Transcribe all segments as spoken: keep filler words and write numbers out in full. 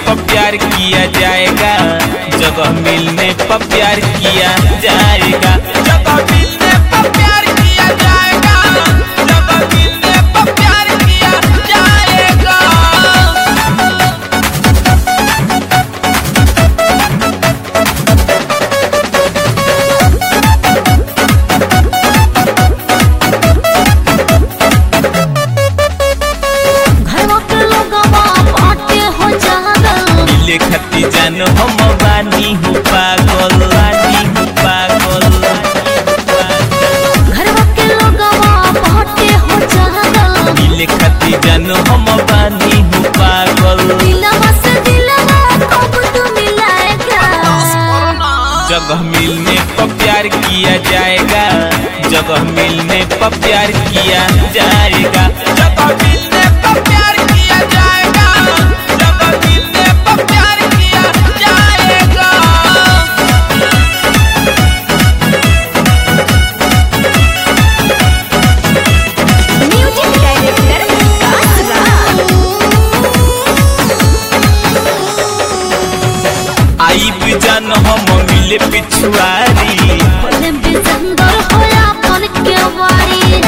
पर प्यार किया जाएगा, जगह मिलने पर प्यार किया जाएगा, जगह मिलने पर प्यार किया जाएगा, जगह मिलने पर प्यार किया जाएगा। मिले खती जान हम बानी हूँ पागल, बानी हूँ पागल, घरवा के लोगवा बाटे हो जागल। मिले खती जान हम बानी हूँ पागल, दिलवा से दिलवा कब तू मिलाएगा। जगह मिलने पर प्यार किया जाएगा, जगह मिलने पर प्यार किया जाएगा, जगह मिलने पर प्यार किया जाएगा, जगह मिलने पर प्यार किया जाएगा। म्यूजिक डायरेक्टर आई भी जान हम मिले पिछुआरी, बोले बिजंदर होया मन के वारी।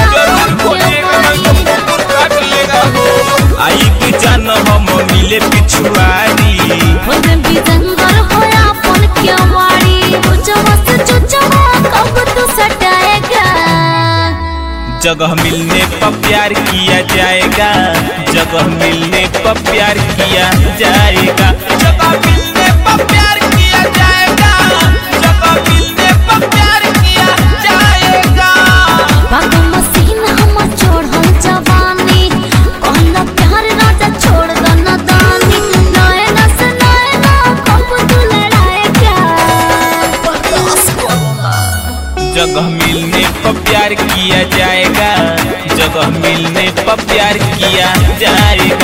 आई भी जान हम मिले पिछुआरी, बोले बिजंदर होया मन के वारी। चुचवा से चुचवा कब तू सटाएगा। जगह मिलने पर प्यार किया जाएगा, जगह मिलने पर प्यार किया जाएगा, जगह मिलने पर प्यार किया जाएगा, जगह मिलने पर प्यार किया जाएगा। बाग मसीन हम छोड़ल जवानी, कहला प्यार राजा छोड़ दो नदानी। नैना से नैना कब तू लड़ाएगा। जगह मिलने पर प्यार किया जाएगा, जगह मिलने पर प्यार किया जाएगा।